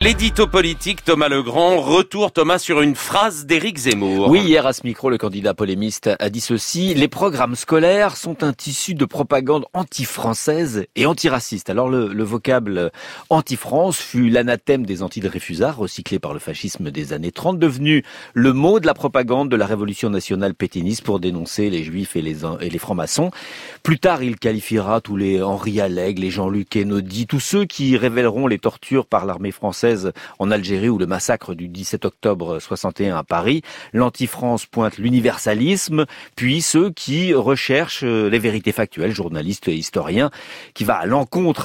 L'édito politique, Thomas Legrand. Retour, Thomas, sur une phrase d'Éric Zemmour. Oui, hier à ce micro, le candidat polémiste a dit ceci: les programmes scolaires sont un tissu de propagande anti-française et antiraciste. Alors le vocable anti-France fut l'anathème des antidreyfusards, recyclé par le fascisme des années 30, devenu le mot de la propagande de la révolution nationale pétainiste pour dénoncer les juifs et les francs-maçons. Plus tard, il qualifiera tous les Henri Allègre, les Jean-Luc Einaudi, tous ceux qui révéleront les tortures par l'armée française en Algérie ou le massacre du 17 octobre 61 à Paris. L'anti-France pointe l'universalisme, puis ceux qui recherchent les vérités factuelles, journalistes et historiens, qui va à l'encontre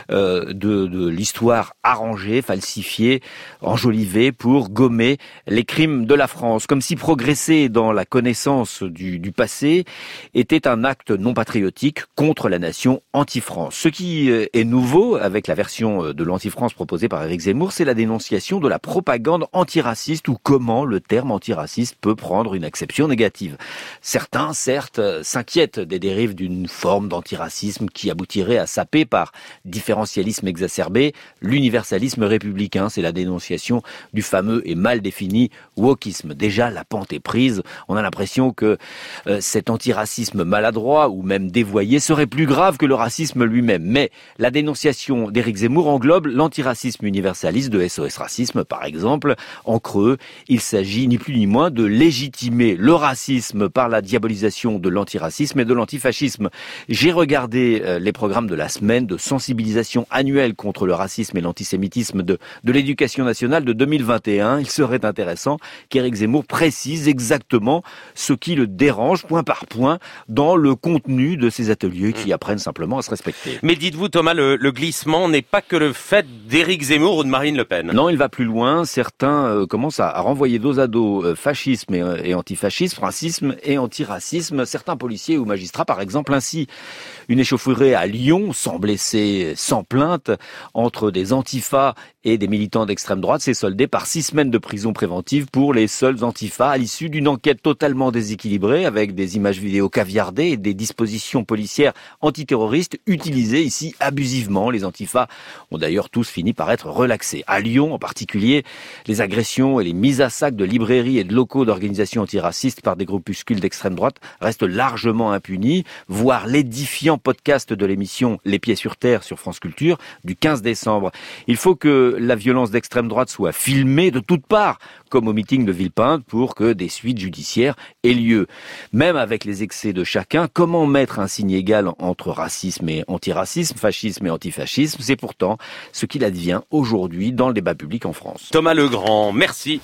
de l'histoire arrangée, falsifiée, enjolivée pour gommer les crimes de la France. Comme si progresser dans la connaissance du passé était un acte non patriotique contre la nation anti-France. Ce qui est nouveau avec la version de l'anti-France proposée par Éric Zemmour, c'est la dénonciation de la propagande antiraciste, ou comment le terme antiraciste peut prendre une acception négative. Certains, certes, s'inquiètent des dérives d'une forme d'antiracisme qui aboutirait à saper par différentialisme exacerbé l'universalisme républicain. C'est la dénonciation du fameux et mal défini wokisme. Déjà, la pente est prise. On a l'impression que cet antiracisme maladroit ou même dévoyé serait plus grave que le racisme lui-même. Mais la dénonciation d'Éric Zemmour englobe l'antiracisme universaliste de SOS Racisme, par exemple. En creux, il s'agit ni plus ni moins de légitimer le racisme par la diabolisation de l'antiracisme et de l'antifascisme. J'ai regardé les programmes de la semaine de sensibilisation annuelle contre le racisme et l'antisémitisme de l'Éducation nationale de 2021. Il serait intéressant qu'Éric Zemmour précise exactement ce qui le dérange, point par point, dans le contenu de ces ateliers qui apprennent simplement à se respecter. Mais dites-vous, Thomas, le glissement n'est pas que le fait d'Éric Zemmour ou de Marine Le Pen. Non, il va plus loin. Certains commencent à renvoyer dos à dos fascisme et antifascisme, racisme et antiracisme. Certains policiers ou magistrats, par exemple, ainsi une échauffourée à Lyon, sans blessés, sans plainte, entre des antifas et des militants d'extrême droite, s'est soldée par 6 semaines de prison préventive pour les seuls antifas, à l'issue d'une enquête totalement déséquilibrée, avec des images vidéo caviardées et des dispositions policières antiterroristes utilisées ici abusivement. Les antifas ont d'ailleurs tous fini par être relaxés. À Lyon, en particulier, les agressions et les mises à sac de librairies et de locaux d'organisations antiracistes par des groupuscules d'extrême droite restent largement impunies, voire l'édifiant podcast de l'émission Les Pieds sur Terre sur France Culture du 15 décembre. Il faut que la violence d'extrême droite soit filmée de toutes parts, comme au meeting de Villepinte, pour que des suites judiciaires aient lieu. Même avec les excès de chacun, comment mettre un signe égal entre racisme et antiracisme, fascisme et antifascisme? C'est pourtant ce qu'il advient aujourd'hui dans le débat public en France. Thomas Legrand, merci.